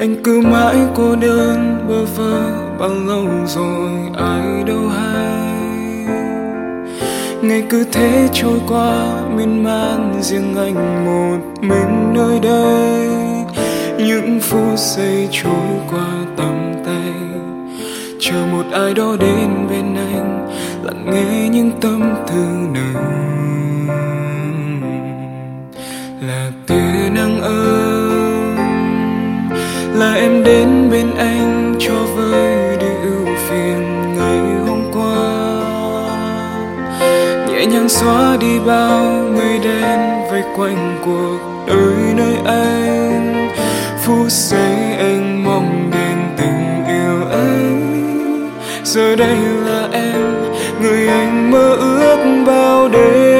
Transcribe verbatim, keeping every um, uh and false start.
Anh cứ mãi cô đơn bơ vơ, bao lâu rồi ai đâu hay. Ngày cứ thế trôi qua miên man, riêng anh một mình nơi đây. Những phút giây trôi qua tầm tay, chờ một ai đó đến bên anh, lặng nghe những tâm tư nồng. Là tia nắng ấm, là em đến bên anh cho vơi đi ưu phiền ngày hôm qua, nhẹ nhàng xóa đi bao mây đen vây quanh cuộc đời nơi anh. Phút giây anh mong đến tình yêu ấy, giờ đây là em người anh mơ ước bao đêm.